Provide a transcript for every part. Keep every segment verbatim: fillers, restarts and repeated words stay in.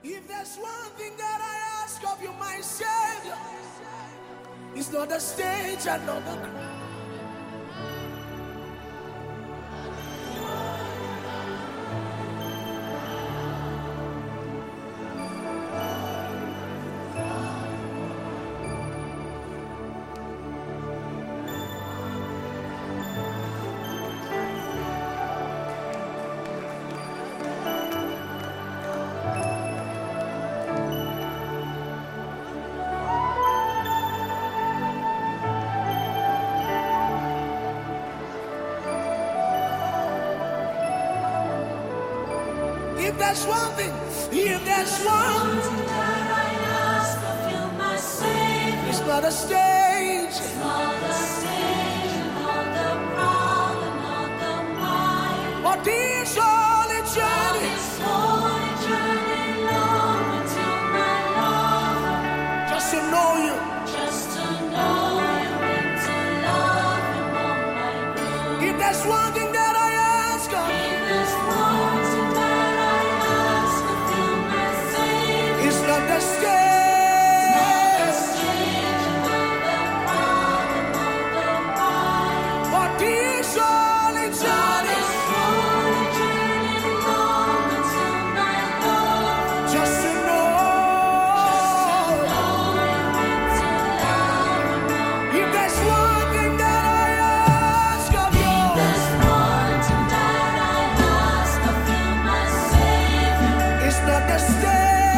If there's one thing that I ask of you, my Savior, it's not the stage and not the crown. If there's one thing, if there's one thing that I ask of you, my Savior, it's not a stage, it's not the stage, not the problem, not the mind, but this holy journey, this holy journey long until my love, just to know you, just to know you, and to love you more, my God. If there's one thing that I ask of you, if there's one thing that not the stage, not the stage, not the problem, not the mind, but this holy journey, this holy journey long until my love, just to know, just to know you and to love you more. If there's one thing that I ask of you, if there's one thing that I ask of you, my Savior, it's not the stage.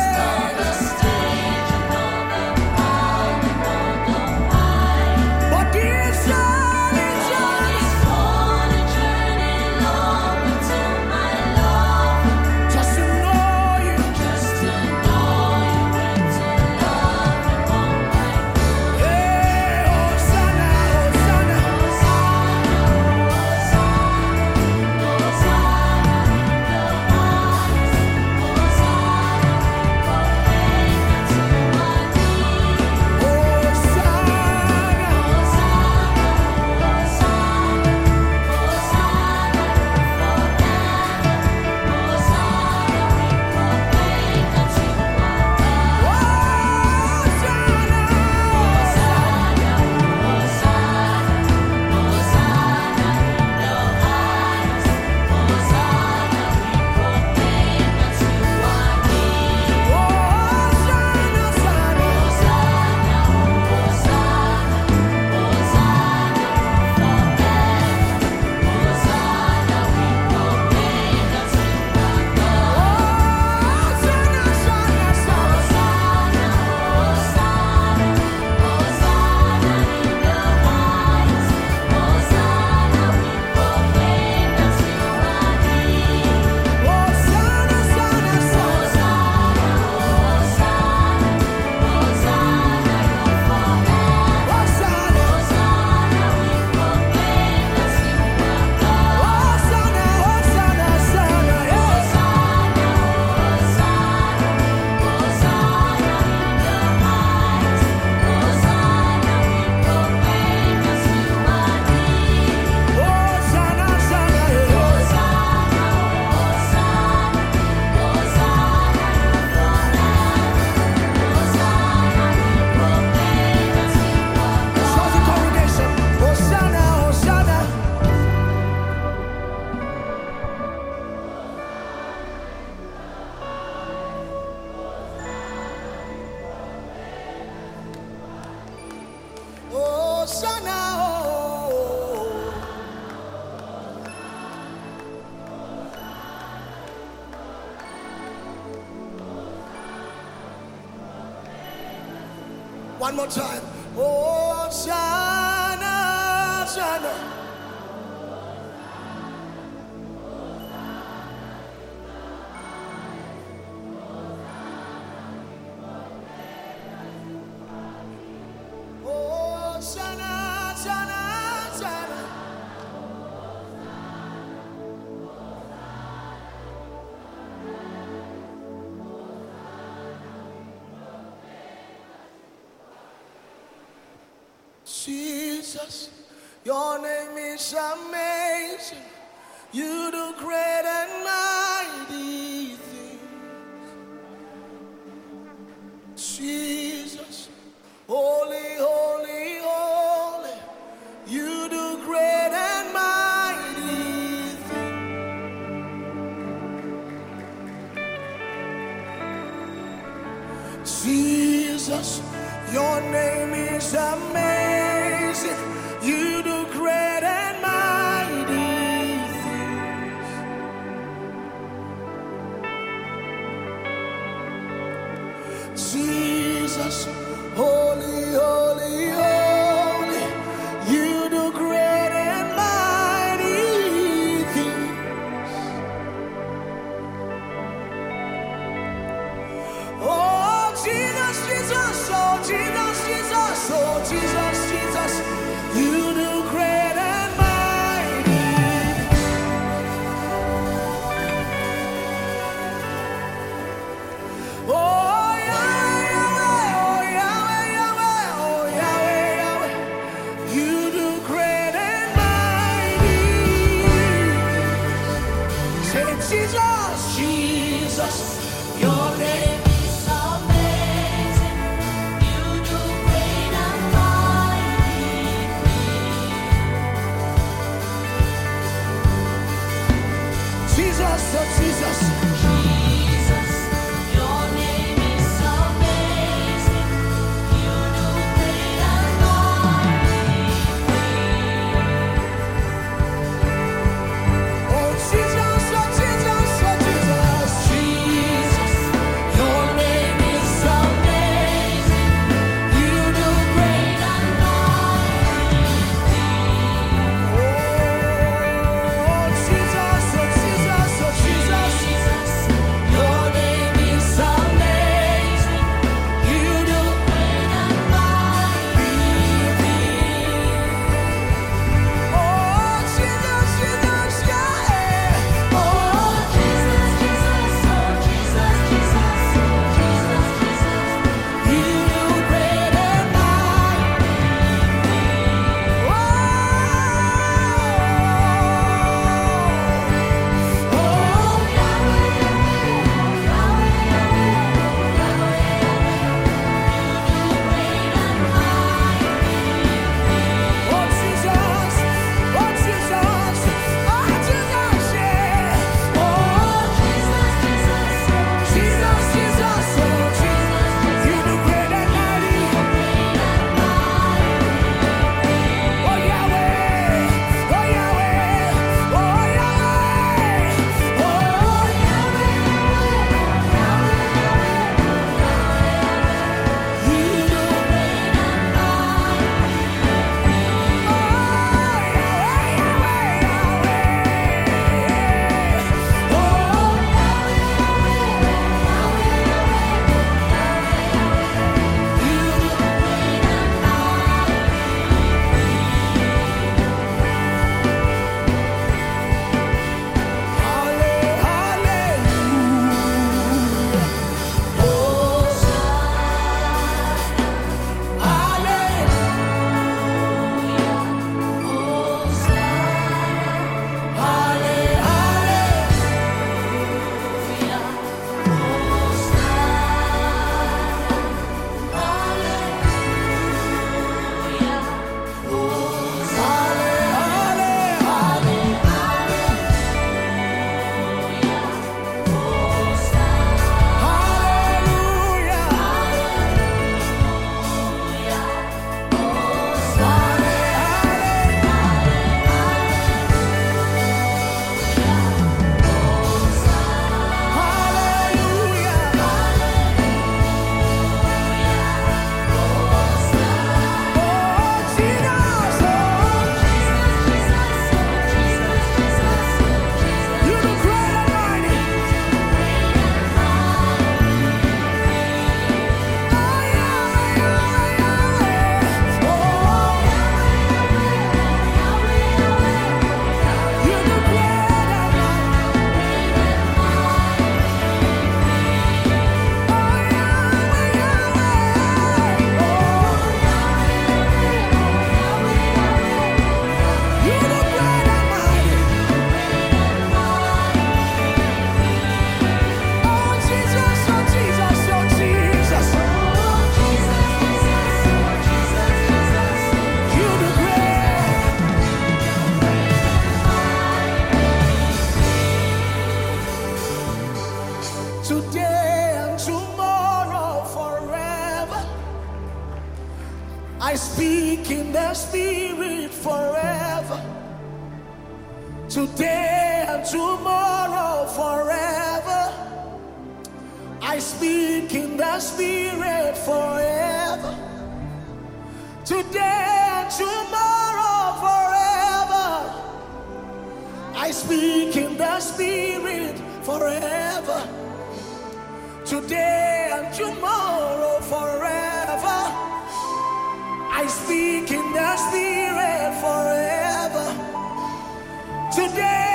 One more time. Oh, Shana, Shana. Oh, Shana, Shana, Shana. Jesus, your name is amazing. You do great and mighty things. Jesus, your name is amazing. You do great and mighty things. Jesus, holy, holy, holy. You do great and mighty things. Oh, Jesus, Jesus, oh, Jesus, Jesus, oh, Jesus, Jesus. You do great and mighty. Oh, Yahweh, Yahweh, oh, Yahweh, Yahweh, oh, Yahweh, Yahweh. You do great and mighty. Say, Jesus, Jesus, your name. Jesus, oh Jesus, Jesus, your name is amazing. You do great and mighty things. oh Jesus, oh Jesus, oh Jesus, Jesus, your name is amazing. You do great and mighty oh Jesus, oh Jesus, oh Jesus, Jesus, your name is amazing. you do Great and mighty oh Jesus, Jesus, yeah, Oh, Jesus, Jesus, oh, Jesus, Jesus, Jesus, Jesus. you do great and mighty. Oh, Oh, Yahweh, Yahweh, Yahweh, Yahweh, you do great and mighty. oh Jesus, oh Jesus, oh Jesus, yeah, Oh, Jesus, Jesus, Jesus, Jesus, oh Jesus, you do great and mighty. Oh Yahweh, oh Yahweh, oh Yahweh, oh Yahweh, you do great and mighty. Oh Yahweh, Yahweh, Yahweh, oh I speak in the spirit forever. Today and tomorrow forever. I speak in the spirit forever. Today and tomorrow forever. I speak in the spirit forever. Today and tomorrow forever. I speak in the spirit forever. Today